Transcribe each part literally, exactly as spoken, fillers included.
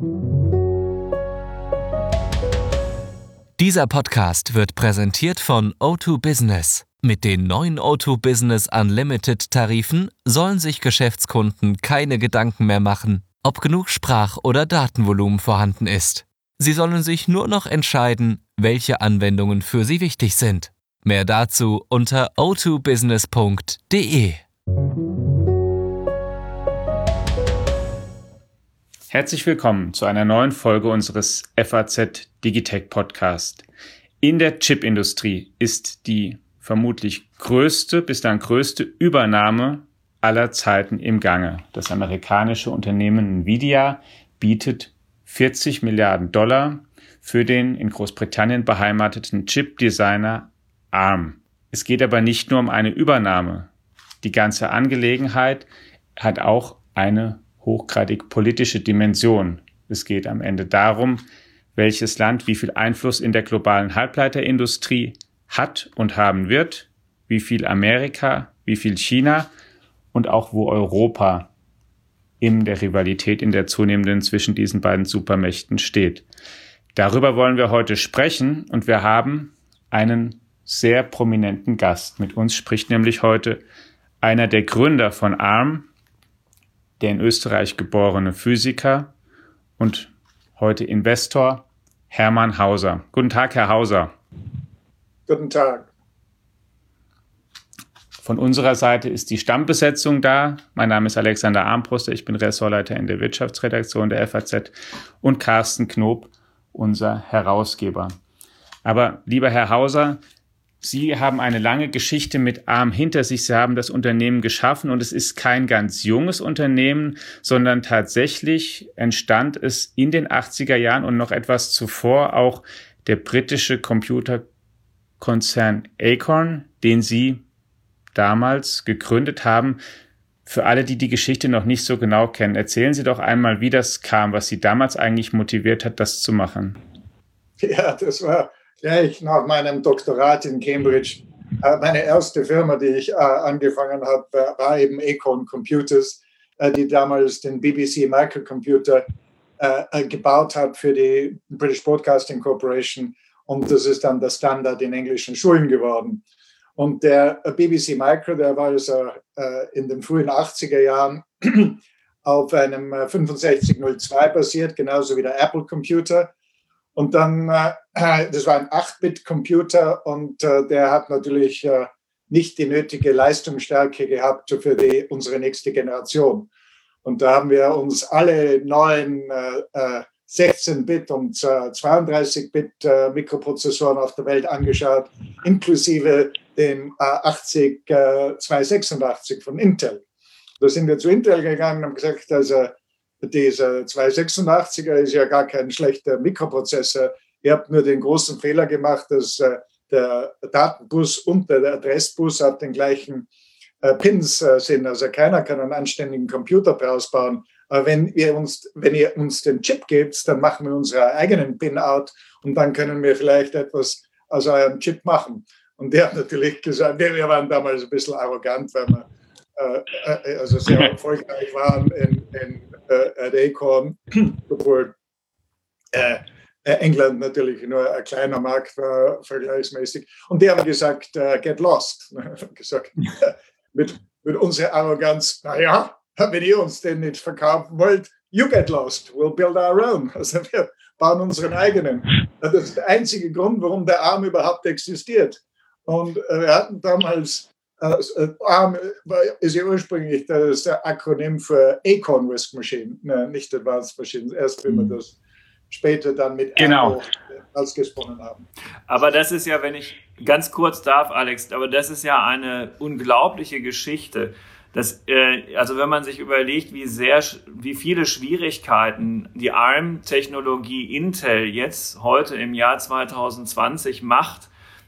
Dieser Podcast wird präsentiert von O zwei Business. Mit den neuen O zwei Business Unlimited Tarifen sollen sich Geschäftskunden keine Gedanken mehr machen, ob genug Sprach- oder Datenvolumen vorhanden ist. Sie sollen sich nur noch entscheiden, welche Anwendungen für sie wichtig sind. Mehr dazu unter o zwei business punkt de. Herzlich willkommen zu einer neuen Folge unseres F A Z Digitech Podcast. In der Chipindustrie ist die vermutlich größte, bislang größte Übernahme aller Zeiten im Gange. Das amerikanische Unternehmen Nvidia bietet vierzig Milliarden Dollar für den in Großbritannien beheimateten Chip-Designer Arm. Es geht aber nicht nur um eine Übernahme. Die ganze Angelegenheit hat auch eine hochgradig politische Dimension. Es geht am Ende darum, welches Land wie viel Einfluss in der globalen Halbleiterindustrie hat und haben wird, wie viel Amerika, wie viel China und auch wo Europa in der Rivalität, in der zunehmenden zwischen diesen beiden Supermächten steht. Darüber wollen wir heute sprechen und wir haben einen sehr prominenten Gast. Mit uns spricht nämlich heute einer der Gründer von Arm, der in Österreich geborene Physiker und heute Investor, Hermann Hauser. Guten Tag, Herr Hauser. Guten Tag. Von unserer Seite ist die Stammbesetzung da. Mein Name ist Alexander Armbruster, ich bin Ressortleiter in der Wirtschaftsredaktion der F A Z und Carsten Knob, unser Herausgeber. Aber lieber Herr Hauser, Sie haben eine lange Geschichte mit Arm hinter sich. Sie haben das Unternehmen geschaffen und es ist kein ganz junges Unternehmen, sondern tatsächlich entstand es in den achtziger Jahren und noch etwas zuvor auch der britische Computerkonzern Acorn, den Sie damals gegründet haben. Für alle, die die Geschichte noch nicht so genau kennen, erzählen Sie doch einmal, wie das kam, was Sie damals eigentlich motiviert hat, das zu machen. Ja, das war gleich nach meinem Doktorat in Cambridge. Meine erste Firma, die ich angefangen habe, war eben Acorn Computers, die damals den B B C Microcomputer gebaut hat für die British Broadcasting Corporation. Und das ist dann der Standard in englischen Schulen geworden. Und der B B C Micro, der war also in den frühen achtziger Jahren auf einem fünfundsechzig null zwei basiert, genauso wie der Apple Computer. Und dann, äh, das war ein acht-Bit-Computer und äh, der hat natürlich äh, nicht die nötige Leistungsstärke gehabt für die, unsere nächste Generation. Und da haben wir uns alle neuen äh, sechzehn-Bit und äh, zweiunddreißig-Bit äh, Mikroprozessoren auf der Welt angeschaut, inklusive dem äh, achtzig zweihundertsechsundachtzig von Intel. Da sind wir zu Intel gegangen und haben gesagt, also dieser zweihundertsechsundachtziger ist ja gar kein schlechter Mikroprozessor. Ihr habt nur den großen Fehler gemacht, dass äh, der Datenbus und der Adressbus auf den gleichen äh, Pins äh, sind. Also keiner kann einen anständigen Computer draus bauen. Aber wenn ihr uns, wenn ihr uns den Chip gebt, dann machen wir unsere eigenen Pin-out und dann können wir vielleicht etwas aus eurem Chip machen. Und der hat natürlich gesagt, wir waren damals ein bisschen arrogant, weil wir äh, also sehr erfolgreich waren in, in äh, Acorn, obwohl äh, England natürlich nur ein kleiner Markt war, vergleichsmäßig. Und die haben gesagt, uh, get lost. gesagt, mit, mit unserer Arroganz, naja, wenn ihr uns den nicht verkaufen wollt, you get lost, we'll build our own. Also wir bauen unseren eigenen. Das ist der einzige Grund, warum der Arm überhaupt existiert. Und äh, wir hatten damals Uh, ARM ist ja ursprünglich das Akronym für Acorn Risk Machine, ne, nicht Advanced Machines, erst wenn wir das später dann mit genau ausgesprochen haben. Aber das ist ja, wenn ich ganz kurz darf, Alex, aber das ist ja eine unglaubliche Geschichte. Das, äh, also wenn man sich überlegt, wie sehr, wie viele Schwierigkeiten die Arm-Technologie Intel jetzt heute im Jahr zwanzig zwanzig macht.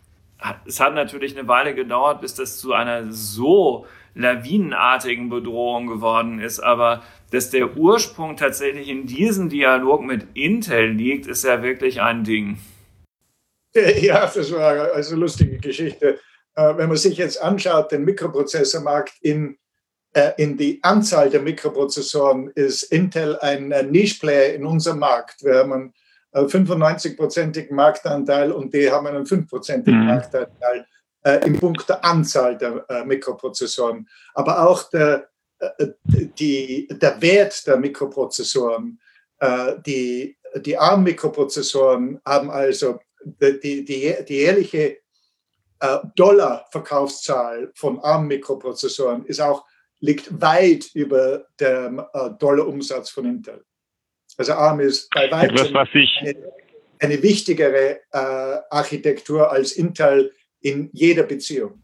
Es hat natürlich eine Weile gedauert, bis das zu einer so lawinenartigen Bedrohung geworden ist, aber dass der Ursprung tatsächlich in diesem Dialog mit Intel liegt, ist ja wirklich ein Ding. Ja, das war also eine lustige Geschichte. Wenn man sich jetzt anschaut, den Mikroprozessormarkt in in die Anzahl der Mikroprozessoren ist Intel ein Niche-Player in unserem Markt. Wir haben einen fünfundneunzig-prozentigen Marktanteil und die haben einen fünf-prozentigen mhm. Marktanteil äh, im Punkt der Anzahl der äh, Mikroprozessoren. Aber auch der, äh, die, der Wert der Mikroprozessoren, äh, die, die ARM-Mikroprozessoren haben also die, die, die jährliche äh, Dollar-Verkaufszahl von ARM-Mikroprozessoren ist auch liegt weit über dem äh, Dollarumsatz von Intel. Also ARM ist bei weitem Etwas, was ich eine, eine wichtigere äh, Architektur als Intel in jeder Beziehung.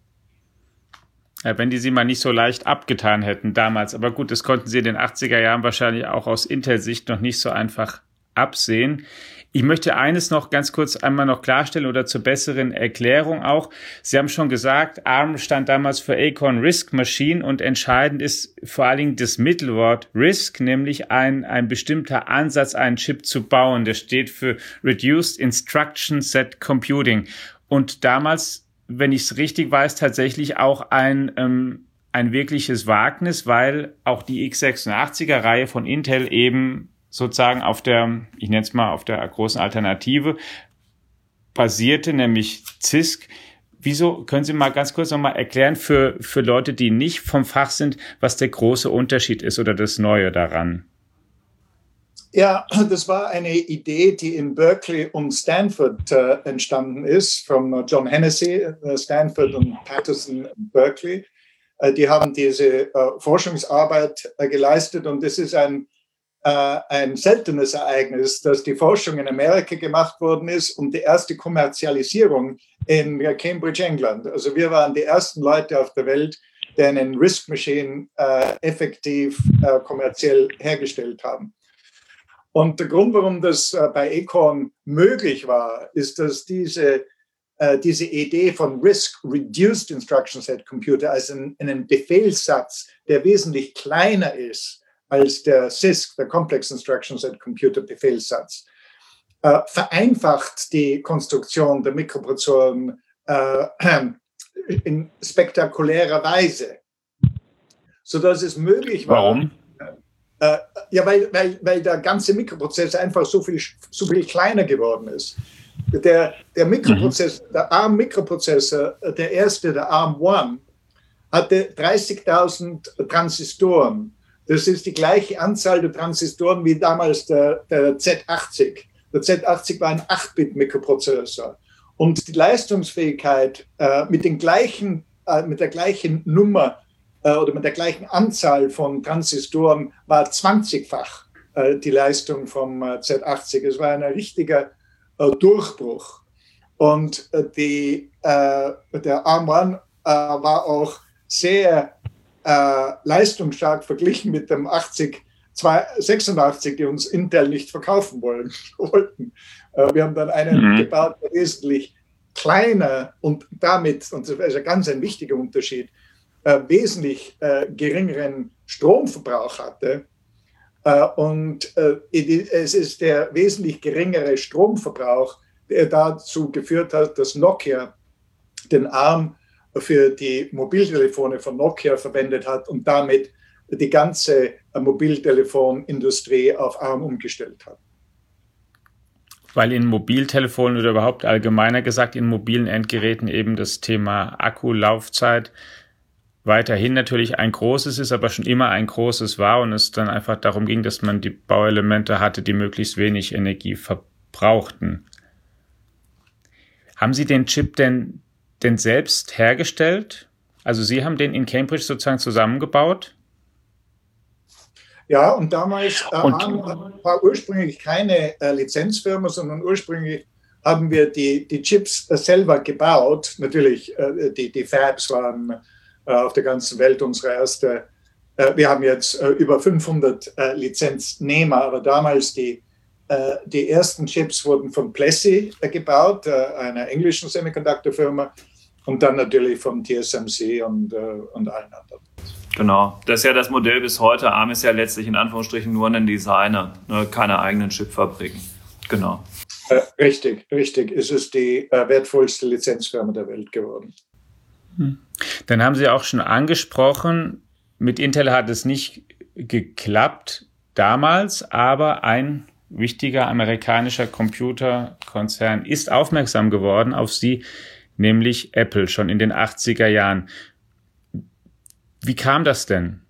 Ja, wenn die sie mal nicht so leicht abgetan hätten damals. Aber gut, das konnten sie in den achtziger Jahren wahrscheinlich auch aus Intel-Sicht noch nicht so einfach absehen. Ich möchte eines noch ganz kurz einmal noch klarstellen oder zur besseren Erklärung auch. Sie haben schon gesagt, ARM stand damals für Acorn RISC Machine und entscheidend ist vor allen Dingen das Mittelwort RISC, nämlich ein, ein bestimmter Ansatz, einen Chip zu bauen. Das steht für Reduced Instruction Set Computing. Und damals, wenn ich es richtig weiß, tatsächlich auch ein, ähm, ein wirkliches Wagnis, weil auch die x sechsundachtziger Reihe von Intel eben sozusagen auf der, ich nenne es mal, auf der großen Alternative basierte, nämlich C I S C. Wieso, können Sie mal ganz kurz nochmal erklären für, für Leute, die nicht vom Fach sind, was der große Unterschied ist oder das Neue daran? Ja, das war eine Idee, die in Berkeley und Stanford äh, entstanden ist, von John Hennessy, äh, Stanford und Patterson, Berkeley. Äh, die haben diese äh, Forschungsarbeit äh, geleistet und es ist ein ein seltenes Ereignis, dass die Forschung in Amerika gemacht worden ist und die erste Kommerzialisierung in Cambridge, England. Also wir waren die ersten Leute auf der Welt, die einen RISC Machine äh, effektiv äh, kommerziell hergestellt haben. Und der Grund, warum das äh, bei Acorn möglich war, ist, dass diese, äh, diese Idee von RISC, Reduced Instruction Set Computer, also einen, einen Befehlssatz, der wesentlich kleiner ist als der C I S C, der Complex Instruction Set Computer Befehlssatz, äh, vereinfacht die Konstruktion der Mikroprozessoren äh, in spektakulärer Weise, sodass es möglich war. Warum? Äh, ja, weil, weil, weil der ganze Mikroprozessor einfach so viel, so viel kleiner geworden ist. Der, der Mikroprozessor, mhm. der ARM-Mikroprozessor, der erste, der ARM One, hatte dreißigtausend Transistoren. Das ist die gleiche Anzahl der Transistoren wie damals der, der Z achtzig. Der Z achtzig war ein acht Bit Mikroprozessor. Und die Leistungsfähigkeit äh, mit, den gleichen, äh, mit der gleichen Nummer äh, oder mit der gleichen Anzahl von Transistoren war zwanzigfach äh, die Leistung vom äh, Z achtzig. Es war ein richtiger äh, Durchbruch. Und äh, die, äh, der ARM One äh, war auch sehr Äh, leistungsstark verglichen mit dem achtzig sechsundachtzig, die uns Intel nicht verkaufen wollen, wollten. Äh, wir haben dann einen mhm. gebaut, der wesentlich kleiner und damit, und das ist ein ganz ein wichtiger Unterschied, äh, wesentlich äh, geringeren Stromverbrauch hatte. Äh, und äh, es ist der wesentlich geringere Stromverbrauch, der dazu geführt hat, dass Nokia den ARM für die Mobiltelefone von Nokia verwendet hat und damit die ganze Mobiltelefonindustrie auf ARM umgestellt hat. Weil in Mobiltelefonen oder überhaupt allgemeiner gesagt in mobilen Endgeräten eben das Thema Akkulaufzeit weiterhin natürlich ein großes ist, aber schon immer ein großes war und es dann einfach darum ging, dass man die Bauelemente hatte, die möglichst wenig Energie verbrauchten. Haben Sie den Chip denn denn selbst hergestellt? Also Sie haben den in Cambridge sozusagen zusammengebaut? Ja, und damals äh, und, war ursprünglich keine äh, Lizenzfirma, sondern ursprünglich haben wir die, die Chips äh, selber gebaut. Natürlich, äh, die, die Fabs waren äh, auf der ganzen Welt unsere erste. Äh, wir haben jetzt äh, über fünfhundert äh, Lizenznehmer, aber damals die Die ersten Chips wurden von Plessey gebaut, einer englischen Semiconductor-Firma, und dann natürlich von T S M C und, und allen anderen. Genau, das ist ja das Modell bis heute. ARM ist ja letztlich in Anführungsstrichen nur ein Designer, ne? Keine eigenen Chipfabriken. Genau. Äh, richtig, richtig. Es ist die äh, wertvollste Lizenzfirma der Welt geworden. Dann haben Sie auch schon angesprochen, mit Intel hat es nicht geklappt damals, aber ein wichtiger amerikanischer Computerkonzern ist aufmerksam geworden auf sie, nämlich Apple, schon in den achtziger Jahren. Wie kam das denn?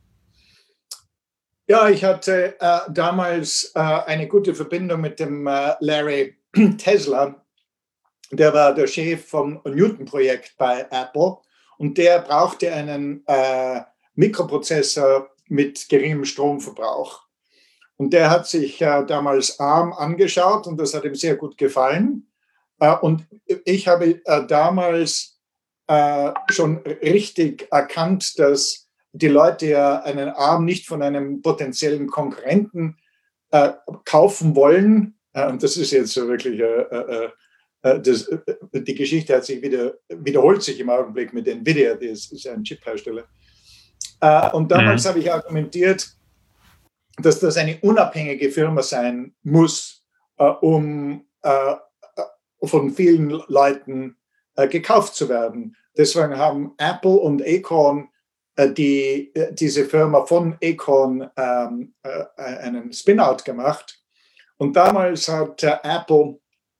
Ja, ich hatte äh, damals äh, eine gute Verbindung mit dem äh, Larry Tesler. Der war der Chef vom Newton-Projekt bei Apple und der brauchte einen äh, Mikroprozessor mit geringem Stromverbrauch. Und der hat sich äh, damals ARM angeschaut und das hat ihm sehr gut gefallen. Äh, und ich habe äh, damals äh, schon richtig erkannt, dass die Leute ja einen ARM nicht von einem potenziellen Konkurrenten äh, kaufen wollen. Äh, und das ist jetzt so wirklich, äh, äh, äh, das, äh, die Geschichte hat sich wieder, wiederholt sich im Augenblick mit Nvidia, das ist ein Chiphersteller. Äh, und damals mhm. habe ich argumentiert, dass das eine unabhängige Firma sein muss, äh, um äh, von vielen Leuten äh, gekauft zu werden. Deswegen haben Apple und Acorn äh, die, äh, diese Firma von Acorn ähm, äh, einen Spin-out gemacht. Und damals hat äh, Apple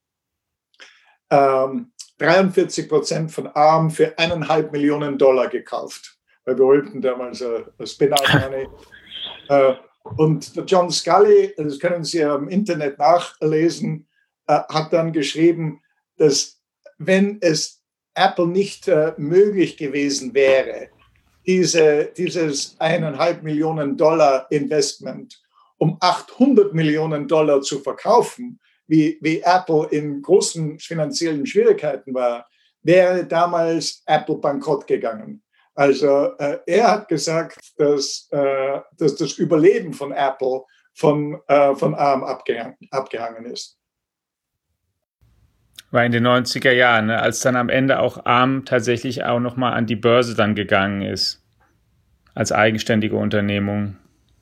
ähm, dreiundvierzig Prozent von ARM für eineinhalb Millionen Dollar gekauft. Weil wir wollten damals äh, Spin-out-Money. äh, Und John Sculley, das können Sie ja im Internet nachlesen, äh, hat dann geschrieben, dass wenn es Apple nicht äh, möglich gewesen wäre, diese, dieses eineinhalb Millionen Dollar Investment um achthundert Millionen Dollar zu verkaufen, wie, wie Apple in großen finanziellen Schwierigkeiten war, wäre damals Apple bankrott gegangen. Also äh, er hat gesagt, dass, äh, dass das Überleben von Apple von, äh, von ARM abgehang, abgehangen ist. War in den neunziger Jahren, ne, als dann am Ende auch ARM tatsächlich auch nochmal an die Börse dann gegangen ist, als eigenständige Unternehmung.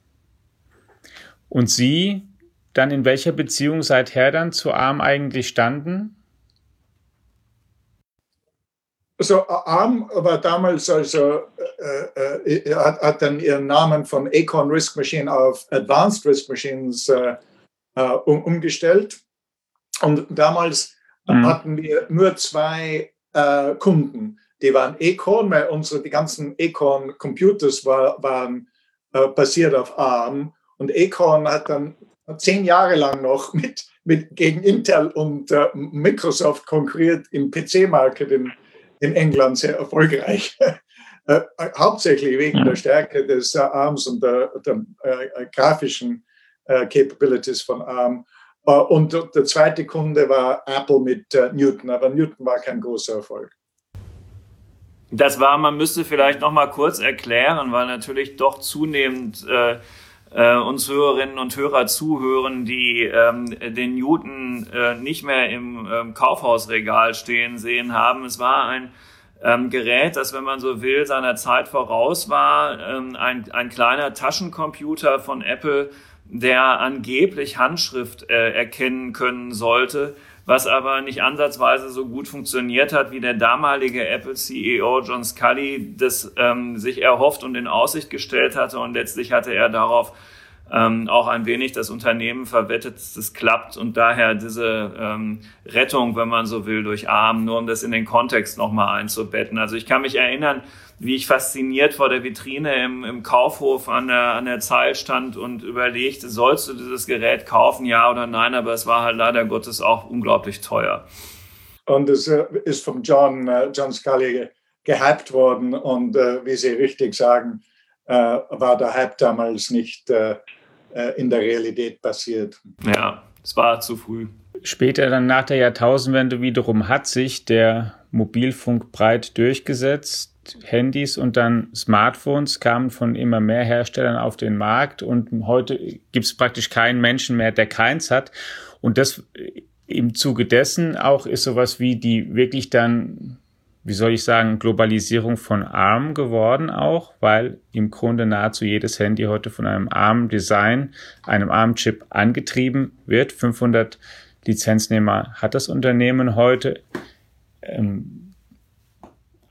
Und Sie dann in welcher Beziehung seither dann zu ARM eigentlich standen? Also ARM war damals, also äh, äh, hat, hat dann ihren Namen von Acorn Risk Machine auf Advanced Risk Machines äh, um, umgestellt. Und damals mhm. hatten wir nur zwei äh, Kunden. Die waren Acorn, weil unsere, die ganzen Acorn Computers war, waren äh, basiert auf ARM. Und Acorn hat dann zehn Jahre lang noch mit, mit gegen Intel und äh, Microsoft konkurriert im P C-Market in in England sehr erfolgreich, äh, hauptsächlich wegen der Stärke des äh, ARMs und der, der äh, grafischen äh, Capabilities von ARM. Äh, und der zweite Kunde war Apple mit äh, Newton, aber Newton war kein großer Erfolg. Das war, man müsste vielleicht noch mal kurz erklären, weil natürlich doch zunehmend äh, äh, uns Hörerinnen und Hörer zuhören, die ähm, den Newton äh, nicht mehr im ähm, Kaufhausregal stehen sehen haben. Es war ein ähm, Gerät, das, wenn man so will, seiner Zeit voraus war. Ähm, ein, ein kleiner Taschencomputer von Apple, der angeblich Handschrift äh, erkennen können sollte, was aber nicht ansatzweise so gut funktioniert hat, wie der damalige Apple-C E O John Sculley das ähm, sich erhofft und in Aussicht gestellt hatte. Und letztlich hatte er darauf ähm, auch ein wenig das Unternehmen verwettet, dass das klappt. Und daher diese ähm, Rettung, wenn man so will, durch ARM, nur um das in den Kontext nochmal einzubetten. Also ich kann mich erinnern, wie ich fasziniert vor der Vitrine im, im Kaufhof an der, an der Zeil stand und überlegte, sollst du dieses Gerät kaufen, ja oder nein, aber es war halt leider Gottes auch unglaublich teuer. Und es äh, ist vom John, äh, John Sculley gehypt worden und äh, wie Sie richtig sagen, äh, war der Hype damals nicht äh, in der Realität passiert. Ja, es war zu früh. Später dann nach der Jahrtausendwende wiederum hat sich der Mobilfunk breit durchgesetzt. Handys und dann Smartphones kamen von immer mehr Herstellern auf den Markt und heute gibt es praktisch keinen Menschen mehr, der keins hat. Und das im Zuge dessen auch ist sowas wie die wirklich dann, wie soll ich sagen, Globalisierung von ARM geworden auch, weil im Grunde nahezu jedes Handy heute von einem ARM-Design, einem ARM-Chip angetrieben wird. fünfhundert Lizenznehmer hat das Unternehmen heute. Ähm,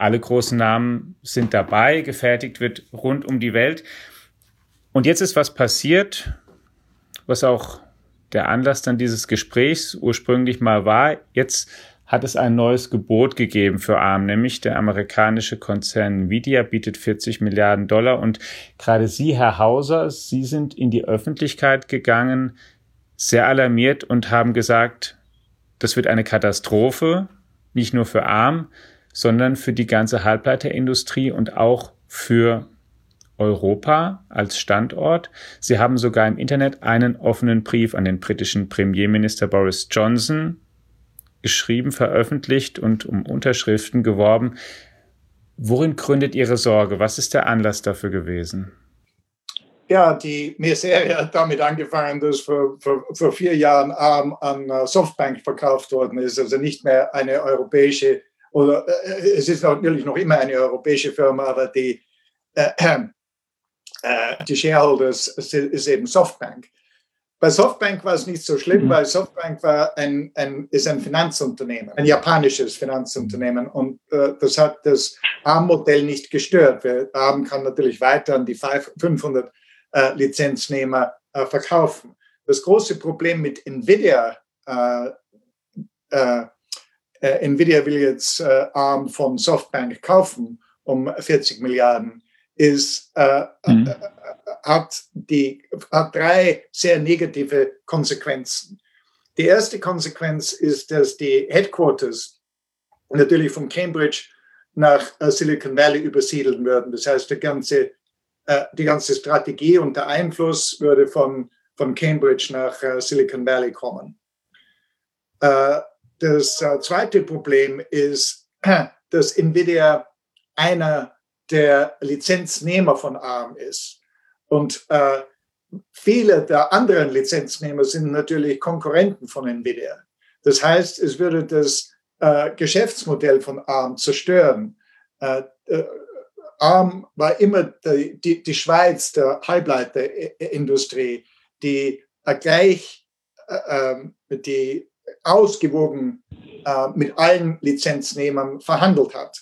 alle großen Namen sind dabei, gefertigt wird rund um die Welt. Und jetzt ist was passiert, was auch der Anlass dann dieses Gesprächs ursprünglich mal war. Jetzt hat es ein neues Gebot gegeben für Arm, nämlich der amerikanische Konzern Nvidia bietet vierzig Milliarden Dollar. Und gerade Sie, Herr Hauser, Sie sind in die Öffentlichkeit gegangen, sehr alarmiert und haben gesagt, das wird eine Katastrophe, nicht nur für Arm, sondern für die ganze Halbleiterindustrie und auch für Europa als Standort. Sie haben sogar im Internet einen offenen Brief an den britischen Premierminister Boris Johnson geschrieben, veröffentlicht und um Unterschriften geworben. Worin gründet Ihre Sorge? Was ist der Anlass dafür gewesen? Ja, die Serie hat damit angefangen, dass vor, vor, vor vier Jahren Arm an Softbank verkauft worden ist, also nicht mehr eine europäische, oder äh, es ist natürlich noch immer eine europäische Firma, aber die, äh, äh, die Shareholders ist eben Softbank. Bei Softbank war es nicht so schlimm, weil Softbank war ein, ein, ist ein Finanzunternehmen, ein japanisches Finanzunternehmen, und äh, das hat das Arm-Modell nicht gestört. Arm kann natürlich weiter an die fünfhundert äh, Lizenznehmer äh, verkaufen. Das große Problem mit Nvidia, äh, äh, äh, Nvidia will jetzt äh, Arm von Softbank kaufen um vierzig Milliarden, ist, äh, mhm. äh, hat, die, hat drei sehr negative Konsequenzen. Die erste Konsequenz ist, dass die Headquarters natürlich von Cambridge nach äh, Silicon Valley übersiedeln würden. Das heißt, die ganze, äh, die ganze Strategie und der Einfluss würde von, von Cambridge nach äh, Silicon Valley kommen. Äh, das äh, zweite Problem ist, äh, dass Nvidia einer der Lizenznehmer von Arm ist. Und äh, viele der anderen Lizenznehmer sind natürlich Konkurrenten von Nvidia. Das heißt, es würde das äh, Geschäftsmodell von Arm zerstören. Äh, äh, Arm war immer die, die, die Schweiz der Halbleiterindustrie, die äh, gleich, äh, die ausgewogen äh, mit allen Lizenznehmern verhandelt hat.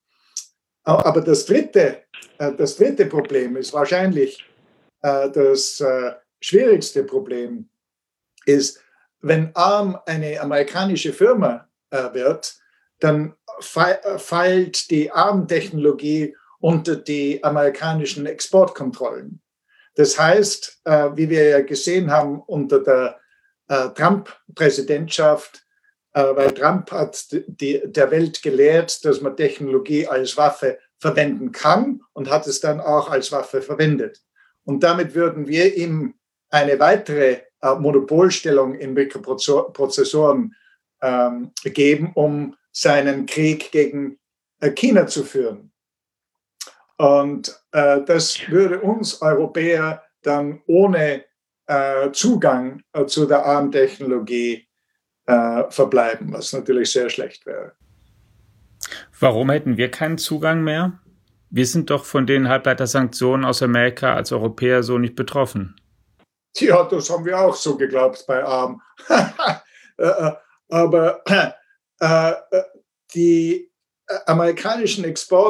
Aber das dritte, das dritte Problem ist wahrscheinlich das schwierigste Problem, ist, wenn Arm eine amerikanische Firma wird, dann fällt die Arm-Technologie unter die amerikanischen Exportkontrollen. Das heißt, wie wir ja gesehen haben unter der Trump-Präsidentschaft, weil Trump hat die, der Welt gelehrt, dass man Technologie als Waffe verwenden kann, und hat es dann auch als Waffe verwendet. Und damit würden wir ihm eine weitere äh, Monopolstellung in Mikroprozessoren ähm, geben, um seinen Krieg gegen äh, China zu führen. Und äh, das würde uns Europäer dann ohne äh, Zugang äh, zu der Arm-Technologie Äh, verbleiben, was natürlich sehr schlecht wäre. Warum hätten wir keinen Zugang mehr? Wir sind doch von den Halbleitersanktionen aus Amerika als Europäer so nicht betroffen. Ja, das haben wir auch so geglaubt bei Arm. äh, aber äh, die amerikanischen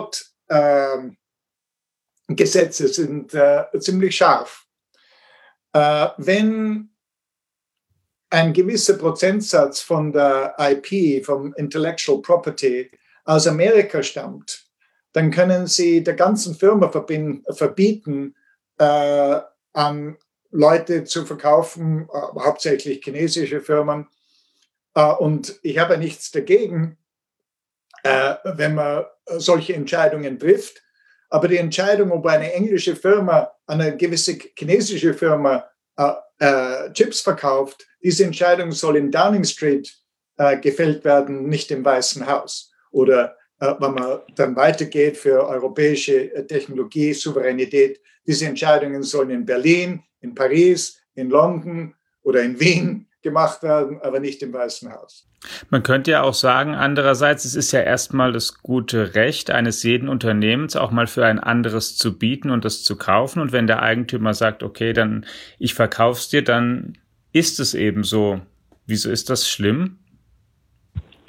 Exportgesetze äh, sind äh, ziemlich scharf. Äh, wenn ein gewisser Prozentsatz von der I P, vom Intellectual Property, aus Amerika stammt, dann können Sie der ganzen Firma verbieten, äh, an Leute zu verkaufen, äh, hauptsächlich chinesische Firmen. Äh, und ich habe nichts dagegen, äh, wenn man solche Entscheidungen trifft. Aber die Entscheidung, ob eine englische Firma an eine gewisse chinesische Firma äh, äh, Chips verkauft, diese Entscheidung soll in Downing Street äh, gefällt werden, nicht im Weißen Haus. Oder äh, wenn man dann weitergeht für europäische äh, Technologie, Souveränität, diese Entscheidungen sollen in Berlin, in Paris, in London oder in Wien gemacht werden, aber nicht im Weißen Haus. Man könnte ja auch sagen, andererseits, es ist ja erstmal das gute Recht eines jeden Unternehmens, auch mal für ein anderes zu bieten und das zu kaufen. Und wenn der Eigentümer sagt, okay, dann ich verkauf's dir, dann ist es eben so. Wieso ist das schlimm?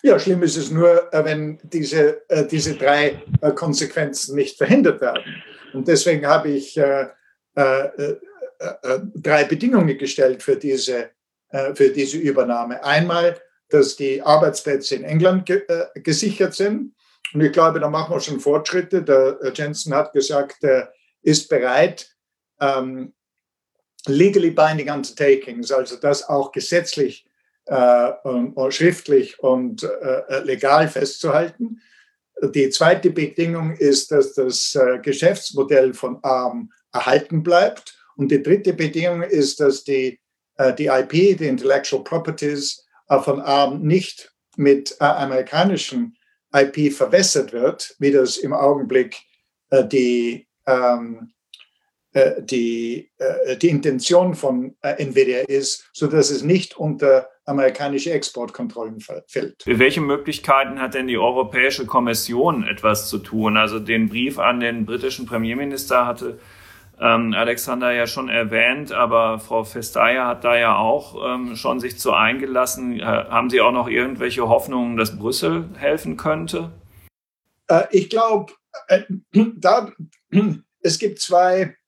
Ja, schlimm ist es nur, wenn diese, diese drei Konsequenzen nicht verhindert werden. Und deswegen habe ich äh, äh, äh, drei Bedingungen gestellt für diese, äh, für diese Übernahme. Einmal, dass die Arbeitsplätze in England ge äh, gesichert sind. Und ich glaube, da machen wir schon Fortschritte. Der äh, Jensen hat gesagt, er ist bereit, ähm, legally binding undertakings, also das auch gesetzlich äh, und, und schriftlich und äh, legal festzuhalten. Die zweite Bedingung ist, dass das äh, Geschäftsmodell von ARM erhalten bleibt. Und die dritte Bedingung ist, dass die, äh, die I P, die Intellectual Properties äh, von ARM nicht mit äh, amerikanischen I P verwässert wird, wie das im Augenblick äh, die, ähm, äh, die, äh, die Intention von äh, NVIDIA ist, sodass es nicht unter amerikanische Exportkontrollen fällt. Welche Möglichkeiten hat denn die Europäische Kommission, etwas zu tun? Also den Brief an den britischen Premierminister hatte ähm, Alexander ja schon erwähnt, aber Frau Vestager hat da ja auch ähm, schon sich zu eingelassen. Äh, haben Sie auch noch irgendwelche Hoffnungen, dass Brüssel helfen könnte? Äh, ich glaube, äh, da, es gibt zwei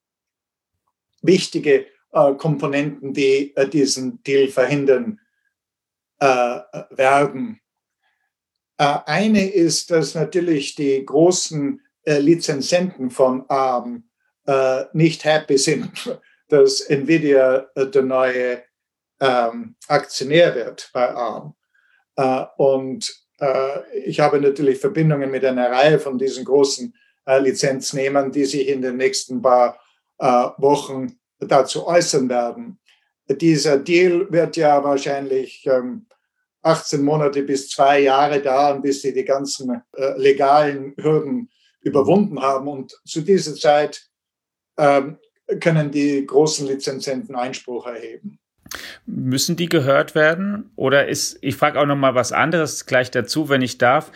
wichtige äh, Komponenten, die äh, diesen Deal verhindern Äh, werden. Äh, eine ist, dass natürlich die großen äh, Lizenzenten von ARM äh, nicht happy sind, dass NVIDIA äh, der neue ähm, Aktionär wird bei ARM. Äh, und äh, ich habe natürlich Verbindungen mit einer Reihe von diesen großen äh, Lizenznehmern, die sich in den nächsten paar äh, Wochen dazu äußern werden. Dieser Deal wird ja wahrscheinlich ähm, achtzehn Monate bis zwei Jahre dauern, bis sie die ganzen äh, legalen Hürden überwunden haben. Und zu dieser Zeit ähm, können die großen Lizenzenten Einspruch erheben. Müssen die gehört werden? Oder ist, ich frage auch noch mal was anderes gleich dazu, wenn ich darf.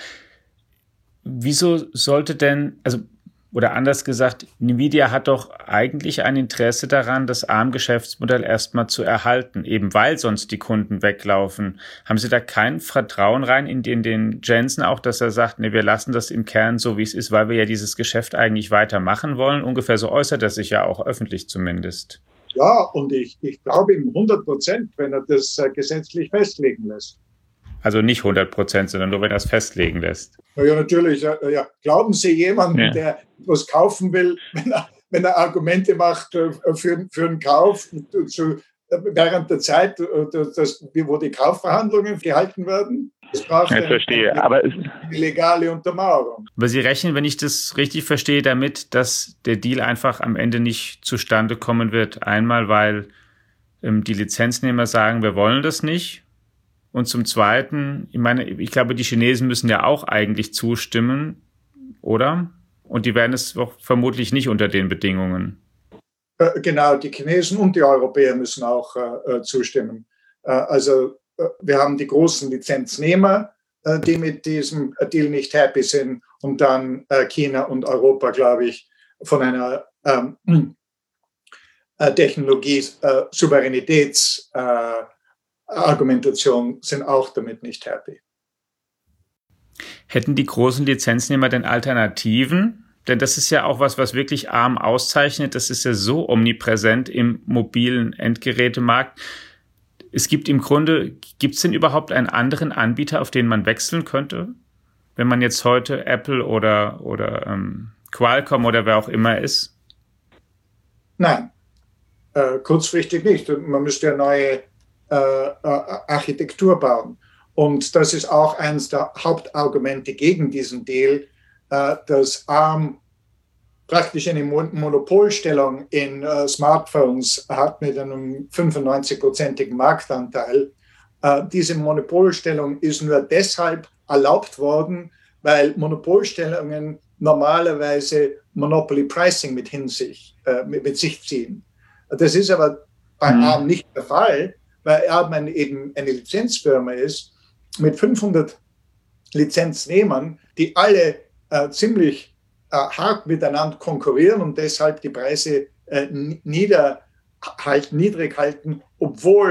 Wieso sollte denn, also oder anders gesagt, NVIDIA hat doch eigentlich ein Interesse daran, das ARM-Geschäftsmodell erstmal zu erhalten, eben weil sonst die Kunden weglaufen. Haben Sie da kein Vertrauen rein in den, den Jensen auch, dass er sagt, nee, wir lassen das im Kern so, wie es ist, weil wir ja dieses Geschäft eigentlich weitermachen wollen? Ungefähr so äußert er sich ja auch öffentlich zumindest. Ja, und ich, ich glaube ihm hundert Prozent, wenn er das äh, gesetzlich festlegen lässt. Also nicht hundert Prozent, sondern nur, wenn er es festlegen lässt. Ja, natürlich. Ja. Glauben Sie jemanden, ja. der was kaufen will, wenn er, wenn er Argumente macht für, für einen Kauf zu, während der Zeit, das, wo die Kaufverhandlungen gehalten werden? Das braucht ich verstehe, eine, aber es eine legale Untermauerung. Aber Sie rechnen, wenn ich das richtig verstehe, damit, dass der Deal einfach am Ende nicht zustande kommen wird. Einmal, weil ähm, die Lizenznehmer sagen, wir wollen das nicht. Und zum Zweiten, ich meine, ich glaube, die Chinesen müssen ja auch eigentlich zustimmen, oder? Und die werden es doch vermutlich nicht unter den Bedingungen. Äh, genau, die Chinesen und die Europäer müssen auch äh, zustimmen. Äh, also äh, wir haben die großen Lizenznehmer, äh, die mit diesem Deal nicht happy sind, und dann äh, China und Europa, glaube ich, von einer ähm, äh, Technologie-Souveränitäts- äh, Argumentation sind auch damit nicht happy. Hätten die großen Lizenznehmer denn Alternativen? Denn das ist ja auch was, was wirklich ARM auszeichnet. Das ist ja so omnipräsent im mobilen Endgerätemarkt. Es gibt im Grunde, gibt es denn überhaupt einen anderen Anbieter, auf den man wechseln könnte? Wenn man jetzt heute Apple oder, oder ähm, Qualcomm oder wer auch immer ist? Nein, äh, kurzfristig nicht. Man müsste ja neue Architektur bauen. Und das ist auch eines der Hauptargumente gegen diesen Deal, dass ARM praktisch eine Monopolstellung in Smartphones hat mit einem fünfundneunzig-prozentigen Marktanteil. Diese Monopolstellung ist nur deshalb erlaubt worden, weil Monopolstellungen normalerweise Monopoly Pricing mit, sich, mit sich ziehen. Das ist aber bei mhm. ARM nicht der Fall, weil ARM eben eine Lizenzfirma ist mit fünfhundert Lizenznehmern, die alle äh, ziemlich äh, hart miteinander konkurrieren und deshalb die Preise äh, niederhalten, niedrig halten, obwohl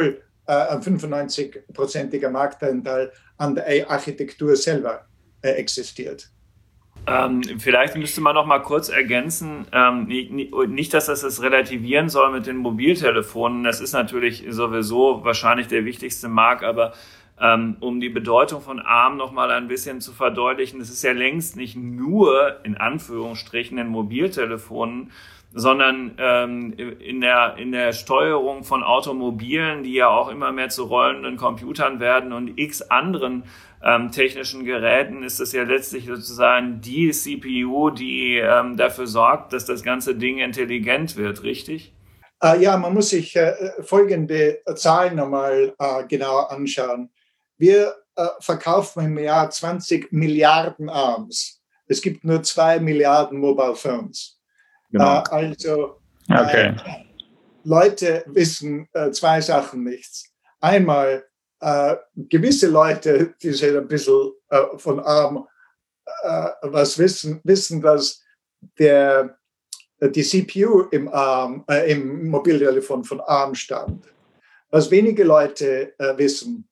ein fünfundneunzig-prozentiger Marktanteil an der Architektur selber äh, existiert. Ähm, vielleicht müsste man noch mal kurz ergänzen, ähm, nicht, nicht, dass das es relativieren soll mit den Mobiltelefonen. Das ist natürlich sowieso wahrscheinlich der wichtigste Markt, aber ähm, um die Bedeutung von ARM noch mal ein bisschen zu verdeutlichen, es ist ja längst nicht nur in Anführungsstrichen in Mobiltelefonen, sondern ähm, in der in der Steuerung von Automobilen, die ja auch immer mehr zu rollenden Computern werden und x anderen ähm, technischen Geräten, ist es ja letztlich sozusagen die C P U, die ähm, dafür sorgt, dass das ganze Ding intelligent wird, richtig? Äh, ja, man muss sich äh, folgende Zahlen nochmal äh, genauer anschauen. Wir äh, verkaufen im Jahr zwanzig Milliarden ARMs. Es gibt nur zwei Milliarden Mobile Phones. Genau. Äh, also okay. äh, Leute wissen äh, zwei Sachen nicht. Einmal, äh, gewisse Leute, die sind ein bisschen äh, von ARM äh, was wissen, wissen, dass der, die C P U im, ARM, äh, im Mobiltelefon von ARM stammt. Was wenige Leute äh, wissen,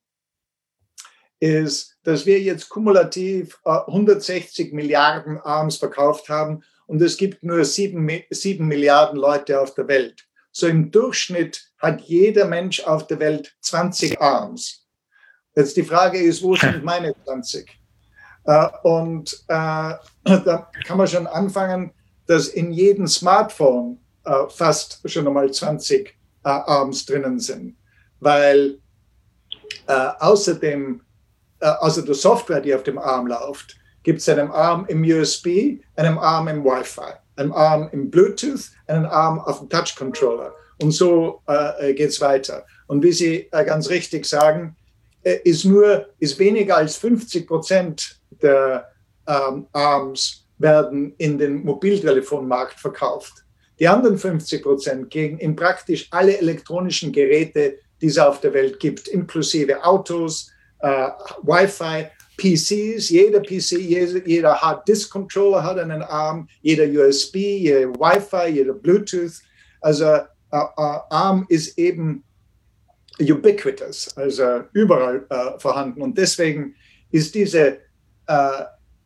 ist, dass wir jetzt kumulativ äh, hundertsechzig Milliarden ARMs verkauft haben. Und es gibt nur sieben, sieben Milliarden Leute auf der Welt. So im Durchschnitt hat jeder Mensch auf der Welt zwanzig ARMs. Jetzt die Frage ist, wo sind meine zwanzig? Äh, und äh, da kann man schon anfangen, dass in jedem Smartphone äh, fast schon einmal zwanzig äh, ARMs drinnen sind. Weil äh, außerdem, äh, außer der Software, die auf dem ARM läuft, gibt es einen ARM im U S B, einen ARM im Wi-Fi, einen ARM im Bluetooth, einen ARM auf dem Touch-Controller. Und so äh, geht es weiter. Und wie Sie äh, ganz richtig sagen, äh, ist nur ist weniger als fünfzig Prozent der ähm, ARMs werden in den Mobiltelefonmarkt verkauft. Die anderen fünfzig Prozent gehen in praktisch alle elektronischen Geräte, die es auf der Welt gibt, inklusive Autos, äh, Wi-Fi, P Cs, jeder P C, jeder, jeder Hard-Disk-Controller hat einen ARM, jeder U S B, jeder Wi-Fi, jeder Bluetooth. Also äh, äh, ARM ist eben ubiquitous, also überall äh, vorhanden. Und deswegen ist diese, äh,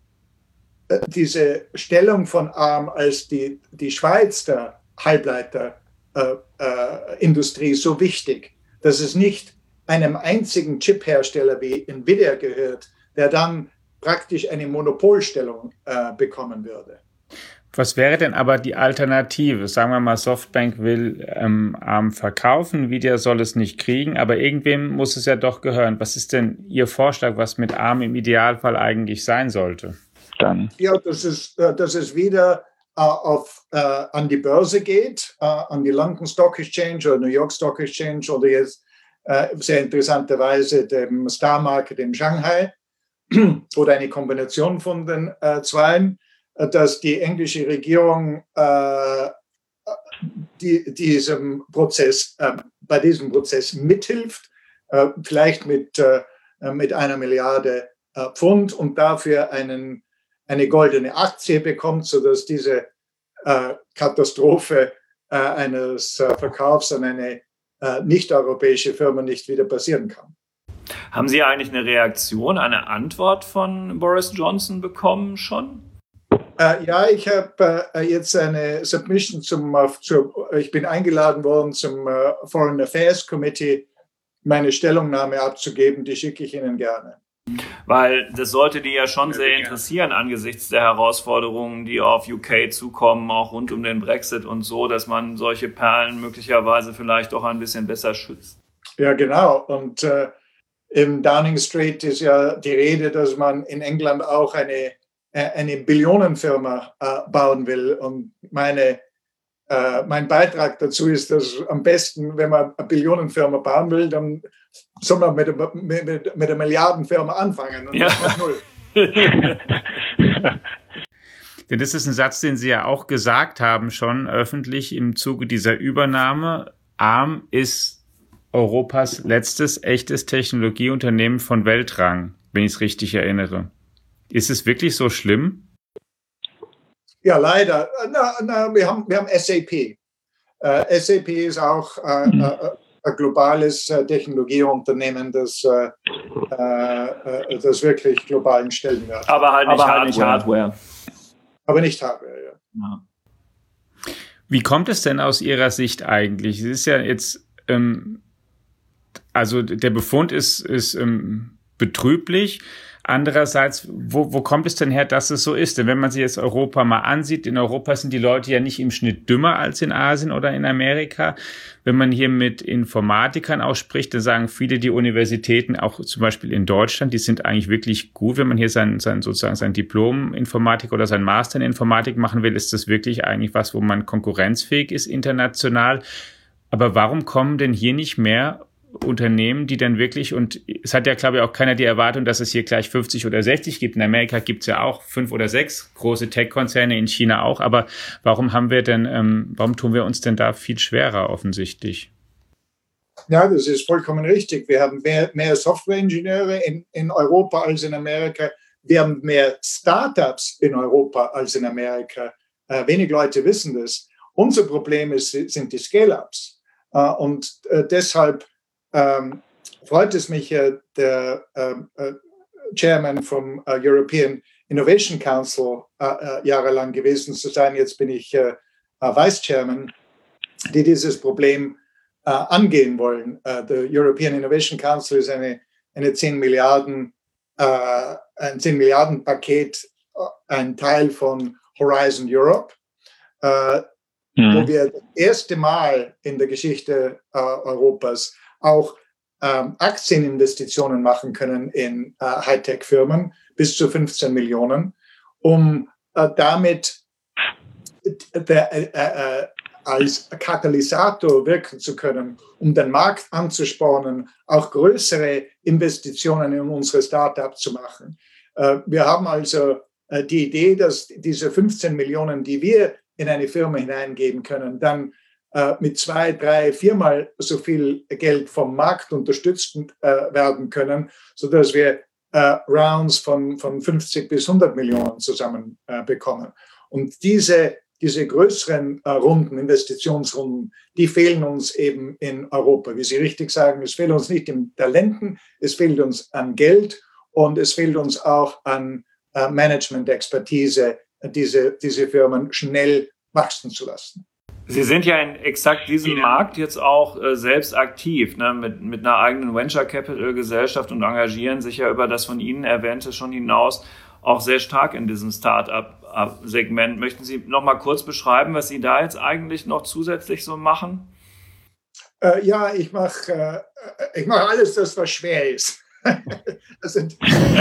diese Stellung von ARM als die, die Schweiz der Halbleiterindustrie äh, äh, so wichtig, dass es nicht einem einzigen Chip-Hersteller wie Nvidia gehört, der dann praktisch eine Monopolstellung äh, bekommen würde. Was wäre denn aber die Alternative? Sagen wir mal, Softbank will ähm, ARM verkaufen, Nvidia soll es nicht kriegen, aber irgendwem muss es ja doch gehören. Was ist denn Ihr Vorschlag, was mit ARM im Idealfall eigentlich sein sollte? Dann. Ja, dass es, äh, dass es wieder äh, auf, äh, an die Börse geht, äh, an die London Stock Exchange oder New York Stock Exchange oder jetzt äh, sehr interessanterweise dem Star Market in Shanghai oder eine Kombination von den äh, zweien, äh, dass die englische Regierung äh, die, diesem Prozess, äh, bei diesem Prozess mithilft, äh, vielleicht mit, äh, mit einer Milliarde äh, Pfund und dafür einen, eine goldene Aktie bekommt, sodass diese äh, Katastrophe äh, eines äh, Verkaufs an eine äh, nicht-europäische Firma nicht wieder passieren kann. Haben Sie eigentlich eine Reaktion, eine Antwort von Boris Johnson bekommen schon? Äh, ja, ich habe äh, jetzt eine Submission zum, äh, zu, ich bin eingeladen worden zum äh, Foreign Affairs Committee, meine Stellungnahme abzugeben, die schicke ich Ihnen gerne. Weil das sollte die ja schon sehr interessieren angesichts der Herausforderungen, die auf U K zukommen, auch rund um den Brexit und so, dass man solche Perlen möglicherweise vielleicht auch ein bisschen besser schützt. Ja, genau. Und äh, im Downing Street ist ja die Rede, dass man in England auch eine, äh, eine Billionenfirma äh, bauen will. Und meine, äh, mein Beitrag dazu ist, dass am besten, wenn man eine Billionenfirma bauen will, dann soll man mit, mit, mit, mit einer Milliardenfirma anfangen und ja. nicht null. Denn das ist ein Satz, den Sie ja auch gesagt haben, schon öffentlich im Zuge dieser Übernahme. ARM ist Europas letztes echtes Technologieunternehmen von Weltrang, wenn ich es richtig erinnere. Ist es wirklich so schlimm? Ja, leider. Na, na, wir haben, wir haben S A P. Äh, S A P ist auch äh, mhm. äh, ein globales äh, Technologieunternehmen, das, äh, äh, das wirklich globalen Stellenwert hat. Aber halt nicht, Aber Hardware. Halt nicht Hardware. Aber nicht Hardware, ja. ja. Wie kommt es denn aus Ihrer Sicht eigentlich? Es ist ja jetzt, ähm, also der Befund ist, ist ähm, betrüblich. Andererseits, wo, wo kommt es denn her, dass es so ist? Denn wenn man sich jetzt Europa mal ansieht, in Europa sind die Leute ja nicht im Schnitt dümmer als in Asien oder in Amerika. Wenn man hier mit Informatikern auch spricht, dann sagen viele, die Universitäten, auch zum Beispiel in Deutschland, die sind eigentlich wirklich gut. Wenn man hier sein, sein sozusagen sein Diplom Informatik oder sein Master in Informatik machen will, ist das wirklich eigentlich was, wo man konkurrenzfähig ist international. Aber warum kommen denn hier nicht mehr Unternehmen, die dann wirklich, und es hat ja, glaube ich, auch keiner die Erwartung, dass es hier gleich fünfzig oder sechzig gibt. In Amerika gibt es ja auch fünf oder sechs große Tech-Konzerne, in China auch. Aber warum haben wir denn, ähm, warum tun wir uns denn da viel schwerer offensichtlich? Ja, das ist vollkommen richtig. Wir haben mehr, mehr Software-Ingenieure in, in Europa als in Amerika. Wir haben mehr Startups in Europa als in Amerika. Äh, wenig Leute wissen das. Unser Problem ist, sind die Scale-Ups. Äh, und äh, deshalb Ähm, freut es mich, äh, der äh, äh, Chairman vom äh, European Innovation Council äh, äh, jahrelang gewesen zu sein. Jetzt bin ich äh, äh, Vice Chairman, die dieses Problem äh, angehen wollen. Uh, the European Innovation Council ist eine, eine zehn Milliarden, äh, ein zehn Milliarden Paket, ein Teil von Horizon Europe, äh, mhm. wo wir das erste Mal in der Geschichte äh, Europas auch ähm, Aktieninvestitionen machen können in äh, Hightech-Firmen bis zu fünfzehn Millionen, um äh, damit der, äh, äh, als Katalysator wirken zu können, um den Markt anzuspornen, auch größere Investitionen in unsere Startups zu machen. Äh, wir haben also äh, die Idee, dass diese fünfzehn Millionen, die wir in eine Firma hineingeben können, dann mit zwei, drei, viermal so viel Geld vom Markt unterstützt äh, werden können, sodass wir äh, Rounds von, von fünfzig bis hundert Millionen zusammen äh, bekommen. Und diese, diese größeren äh, Runden, Investitionsrunden, die fehlen uns eben in Europa. Wie Sie richtig sagen, es fehlt uns nicht im Talenten, es fehlt uns an Geld und es fehlt uns auch an äh, Management-Expertise, diese, diese Firmen schnell wachsen zu lassen. Sie sind ja in exakt diesem Markt jetzt auch äh, selbst aktiv, ne, mit, mit einer eigenen Venture Capital Gesellschaft und engagieren sich ja über das von Ihnen erwähnte schon hinaus auch sehr stark in diesem Start-up-Segment. Möchten Sie noch mal kurz beschreiben, was Sie da jetzt eigentlich noch zusätzlich so machen? Äh, ja, ich mache äh, ich mach alles, das was schwer ist. Das sind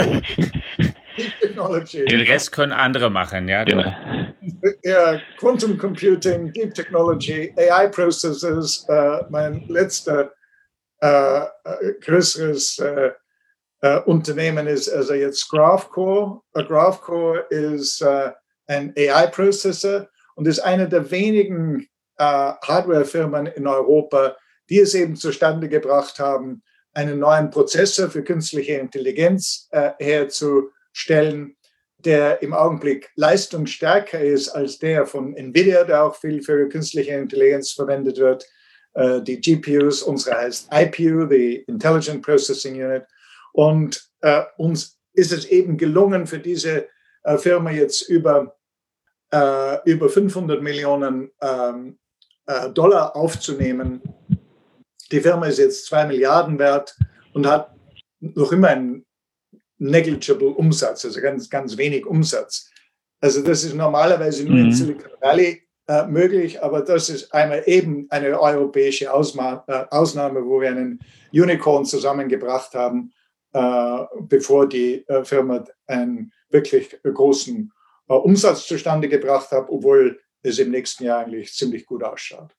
Deep Technology. Den Rest können andere machen, ja. Genau. Ja, Quantum Computing, Deep Technology, A I Processes. Äh, mein letzter äh, größeres äh, äh, Unternehmen ist also jetzt GraphCore. Uh, GraphCore ist äh, ein A I Processor und ist eine der wenigen äh, Hardwarefirmen in Europa, die es eben zustande gebracht haben, einen neuen Prozessor für künstliche Intelligenz äh, herzustellen, der im Augenblick leistungsstärker ist als der von NVIDIA, der auch viel für künstliche Intelligenz verwendet wird. Äh, die G P Us, unsere heißt I P U, die Intelligent Processing Unit. Und äh, uns ist es eben gelungen, für diese äh, Firma jetzt über, äh, über fünfhundert Millionen ähm, äh, Dollar aufzunehmen. Die Firma ist jetzt zwei Milliarden wert und hat noch immer einen negligible Umsatz, also ganz, ganz wenig Umsatz. Also das ist normalerweise nur mhm. in Silicon Valley äh, möglich, aber das ist eine, eben eine europäische Ausma äh, Ausnahme, wo wir einen Unicorn zusammengebracht haben, äh, bevor die äh, Firma einen wirklich großen äh, Umsatz zustande gebracht hat, obwohl es im nächsten Jahr eigentlich ziemlich gut ausschaut.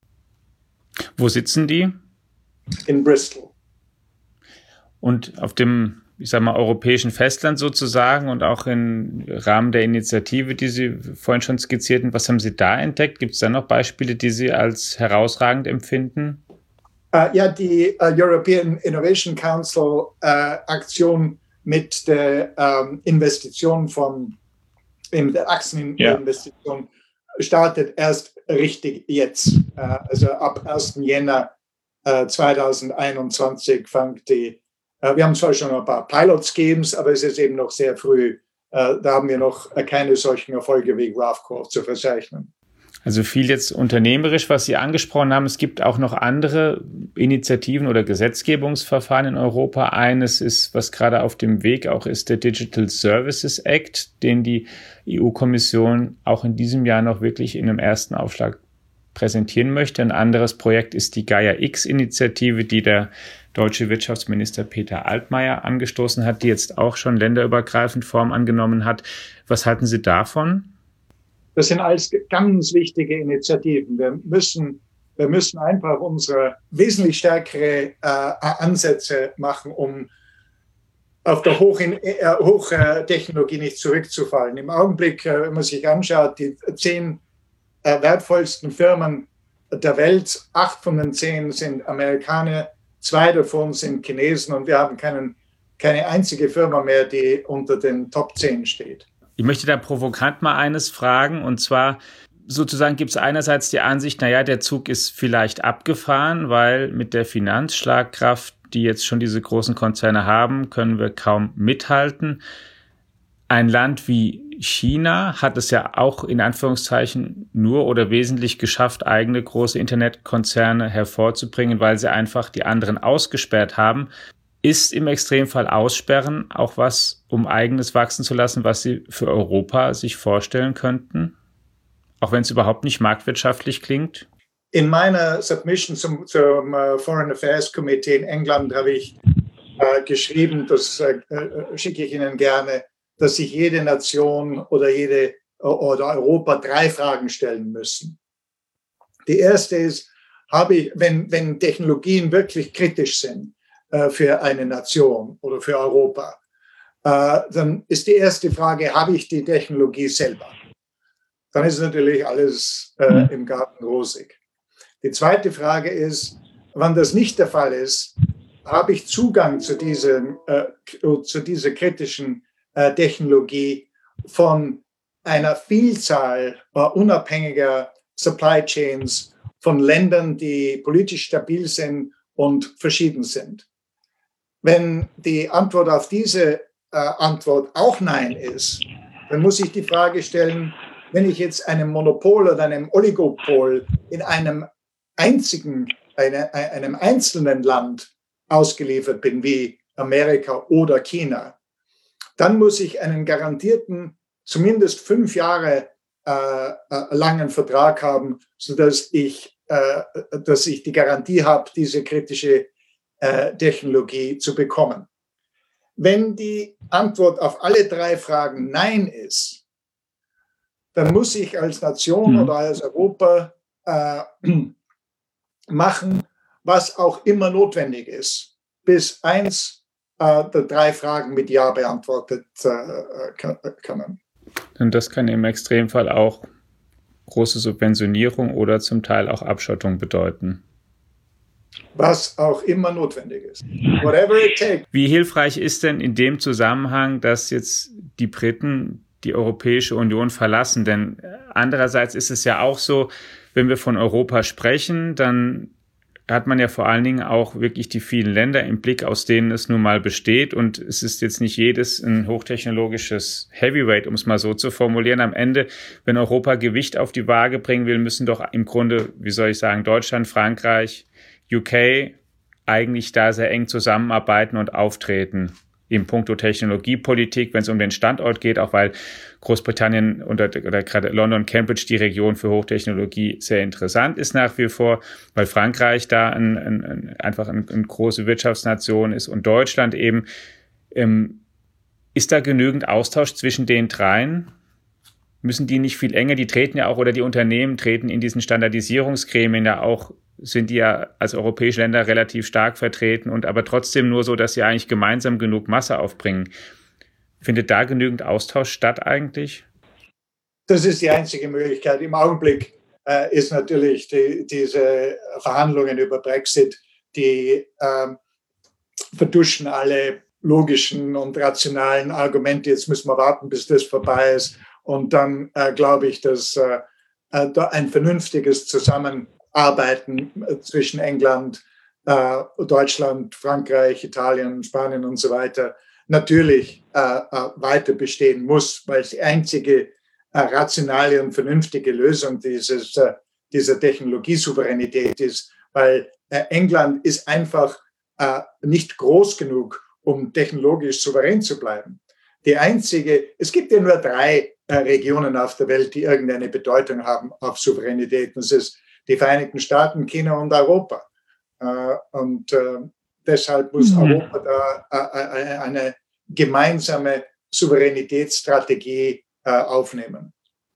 Wo sitzen die? In Bristol. Und auf dem, ich sag mal, europäischen Festland sozusagen und auch im Rahmen der Initiative, die Sie vorhin schon skizzierten, was haben Sie da entdeckt? Gibt es da noch Beispiele, die Sie als herausragend empfinden? Uh, ja, die uh, European Innovation Council uh, Aktion mit der um, Investition von, in der Aktieninvestition ja. startet erst richtig jetzt. Uh, also ab ersten Jänner äh, zwanzig einundzwanzig fängt die, äh, wir haben zwar schon ein paar Pilot-Schemes, aber es ist eben noch sehr früh. Äh, da haben wir noch keine solchen Erfolge wie Graphcore zu verzeichnen. Also viel jetzt unternehmerisch, was Sie angesprochen haben. Es gibt auch noch andere Initiativen oder Gesetzgebungsverfahren in Europa. Eines ist, was gerade auf dem Weg auch ist, der Digital Services Act, den die E U-Kommission auch in diesem Jahr noch wirklich in einem ersten Aufschlag präsentieren möchte. Ein anderes Projekt ist die Gaia-X-Initiative, die der deutsche Wirtschaftsminister Peter Altmaier angestoßen hat, die jetzt auch schon länderübergreifend Form angenommen hat. Was halten Sie davon? Das sind alles ganz wichtige Initiativen. Wir müssen, wir müssen einfach unsere wesentlich stärkere äh, Ansätze machen, um auf der Hochtechnologie nicht zurückzufallen. Im Augenblick, äh, wenn man sich anschaut, die zehn äh, wertvollsten Firmen der Welt, acht von den zehn sind Amerikaner, zwei davon sind Chinesen und wir haben keinen, keine einzige Firma mehr, die unter den Top zehn steht. Ich möchte da provokant mal eines fragen, und zwar sozusagen gibt es einerseits die Ansicht, naja, der Zug ist vielleicht abgefahren, weil mit der Finanzschlagkraft, die jetzt schon diese großen Konzerne haben, können wir kaum mithalten. Ein Land wie China hat es ja auch in Anführungszeichen nur oder wesentlich geschafft, eigene große Internetkonzerne hervorzubringen, weil sie einfach die anderen ausgesperrt haben. Ist im Extremfall Aussperren auch was, um eigenes wachsen zu lassen, was Sie für Europa sich vorstellen könnten? Auch wenn es überhaupt nicht marktwirtschaftlich klingt? In meiner Submission zum, zum uh, Foreign Affairs Committee in England habe ich uh, geschrieben, das uh, schicke ich Ihnen gerne, dass sich jede Nation oder jede oder Europa drei Fragen stellen müssen. Die erste ist, habe ich, wenn, wenn Technologien wirklich kritisch sind, für eine Nation oder für Europa, dann ist die erste Frage, habe ich die Technologie selber? Dann ist natürlich alles äh, im Garten rosig. Die zweite Frage ist, wenn das nicht der Fall ist, habe ich Zugang zu, diesem, äh, zu dieser kritischen äh, Technologie von einer Vielzahl äh, unabhängiger Supply Chains von Ländern, die politisch stabil sind und verschieden sind. Wenn die Antwort auf diese äh, Antwort auch Nein ist, dann muss ich die Frage stellen, wenn ich jetzt einem Monopol oder einem Oligopol in einem einzigen, eine, einem einzelnen Land ausgeliefert bin, wie Amerika oder China, dann muss ich einen garantierten, zumindest fünf Jahre äh, langen Vertrag haben, sodass ich, äh, dass ich die Garantie habe, diese kritische Äh, Technologie zu bekommen. Wenn die Antwort auf alle drei Fragen Nein ist, dann muss ich als Nation mhm. oder als Europa äh, machen, was auch immer notwendig ist, bis eins äh, der drei Fragen mit Ja beantwortet äh, können. Und das kann im Extremfall auch große Subventionierung oder zum Teil auch Abschottung bedeuten. Was auch immer notwendig ist. Whatever it takes. Wie hilfreich ist denn in dem Zusammenhang, dass jetzt die Briten die Europäische Union verlassen? Denn andererseits ist es ja auch so, wenn wir von Europa sprechen, dann hat man ja vor allen Dingen auch wirklich die vielen Länder im Blick, aus denen es nun mal besteht. Und es ist jetzt nicht jedes ein hochtechnologisches Heavyweight, um es mal so zu formulieren. Am Ende, wenn Europa Gewicht auf die Waage bringen will, müssen doch im Grunde, wie soll ich sagen, Deutschland, Frankreich, U K eigentlich da sehr eng zusammenarbeiten und auftreten im Punkto Technologiepolitik, wenn es um den Standort geht, auch weil Großbritannien oder, oder gerade London, Cambridge, die Region für Hochtechnologie sehr interessant ist nach wie vor, weil Frankreich da ein, ein, ein, einfach eine ein große Wirtschaftsnation ist und Deutschland eben. Ähm, ist da genügend Austausch zwischen den dreien? Müssen die nicht viel enger, die treten ja auch, oder die Unternehmen treten in diesen Standardisierungsgremien ja auch, sind die ja als europäische Länder relativ stark vertreten und aber trotzdem nur so, dass sie eigentlich gemeinsam genug Masse aufbringen. Findet da genügend Austausch statt eigentlich? Das ist die einzige Möglichkeit. Im Augenblick äh, ist natürlich die, diese Verhandlungen über Brexit, die äh, verduschen alle logischen und rationalen Argumente. Jetzt müssen wir warten, bis das vorbei ist. Und dann äh, glaube ich, dass äh, da ein vernünftiges Zusammenarbeiten zwischen England, äh, Deutschland, Frankreich, Italien, Spanien und so weiter, natürlich äh, äh, weiter bestehen muss, weil es die einzige äh, rationale und vernünftige Lösung dieses, äh, dieser Technologiesouveränität ist, weil äh, England ist einfach äh, nicht groß genug, um technologisch souverän zu bleiben. Die einzige, es gibt ja nur drei äh, Regionen auf der Welt, die irgendeine Bedeutung haben auf Souveränität. Das ist die Vereinigten Staaten, China und Europa. Äh, und äh, deshalb muss mhm. Europa da äh, eine gemeinsame Souveränitätsstrategie äh, aufnehmen.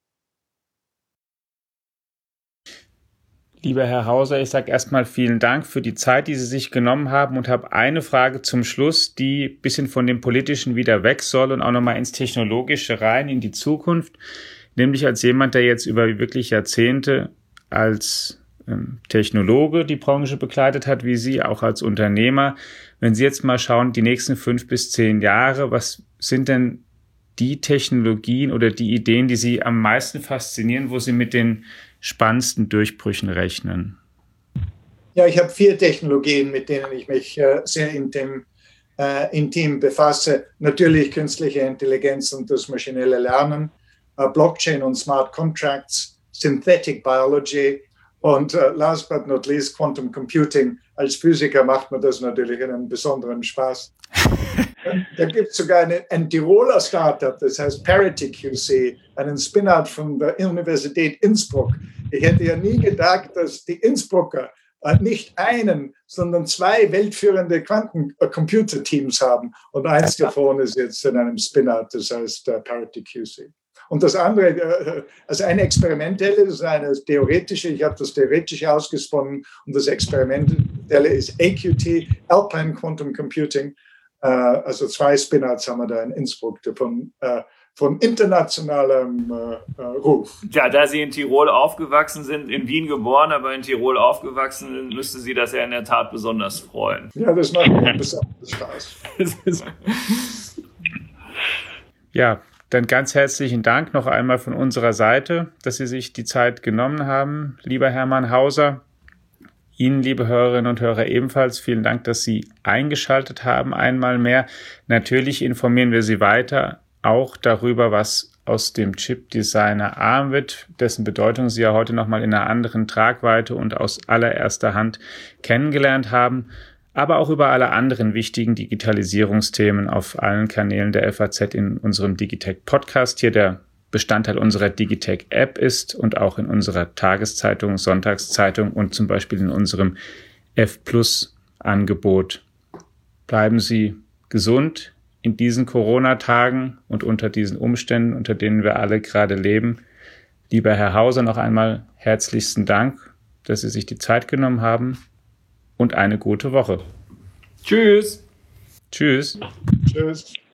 Lieber Herr Hauser, ich sage erstmal vielen Dank für die Zeit, die Sie sich genommen haben und habe eine Frage zum Schluss, die ein bisschen von dem Politischen wieder weg soll und auch nochmal ins Technologische rein, in die Zukunft. Nämlich als jemand, der jetzt über wirklich Jahrzehnte als ähm, Technologe die Branche begleitet hat, wie Sie, auch als Unternehmer. Wenn Sie jetzt mal schauen, die nächsten fünf bis zehn Jahre, was sind denn die Technologien oder die Ideen, die Sie am meisten faszinieren, wo Sie mit den spannendsten Durchbrüchen rechnen? Ja, ich habe vier Technologien, mit denen ich mich äh, sehr intim, äh, intim befasse. Natürlich künstliche Intelligenz und das maschinelle Lernen, äh, Blockchain und Smart Contracts, Synthetic Biology und äh, last but not least Quantum Computing. Als Physiker macht mir das natürlich einen besonderen Spaß. Da gibt es sogar eine, ein Tiroler Startup, das heißt Parity Q C, einen Spin-out von der Universität Innsbruck. Ich hätte ja nie gedacht, dass die Innsbrucker nicht einen, sondern zwei weltführende Quantencomputer-Teams haben. Und eins davon ist jetzt in einem Spin-out, das heißt Parity Q C. Und das andere, also eine experimentelle, das ist eine theoretische, ich habe das theoretische ausgesponnen, und das experimentelle ist A Q T, Alpine Quantum Computing. Also zwei Spin-outs haben wir da in Innsbruck von, von internationalem Ruf. Ja, da Sie in Tirol aufgewachsen sind, in Wien geboren, aber in Tirol aufgewachsen sind, müsste Sie das ja in der Tat besonders freuen. Ja, das macht mir besonders Spaß. Ja, dann ganz herzlichen Dank noch einmal von unserer Seite, dass Sie sich die Zeit genommen haben, lieber Hermann Hauser. Ihnen, liebe Hörerinnen und Hörer, ebenfalls vielen Dank, dass Sie eingeschaltet haben, einmal mehr. Natürlich informieren wir Sie weiter auch darüber, was aus dem Chip-Designer Arm wird, dessen Bedeutung Sie ja heute nochmal in einer anderen Tragweite und aus allererster Hand kennengelernt haben, aber auch über alle anderen wichtigen Digitalisierungsthemen auf allen Kanälen der F A Z in unserem Digitech-Podcast hier, der Bestandteil unserer Digitech-App ist und auch in unserer Tageszeitung, Sonntagszeitung und zum Beispiel in unserem F Plus Angebot. Bleiben Sie gesund in diesen Corona-Tagen und unter diesen Umständen, unter denen wir alle gerade leben. Lieber Herr Hauser, noch einmal herzlichsten Dank, dass Sie sich die Zeit genommen haben und eine gute Woche. Tschüss. Tschüss. Tschüss.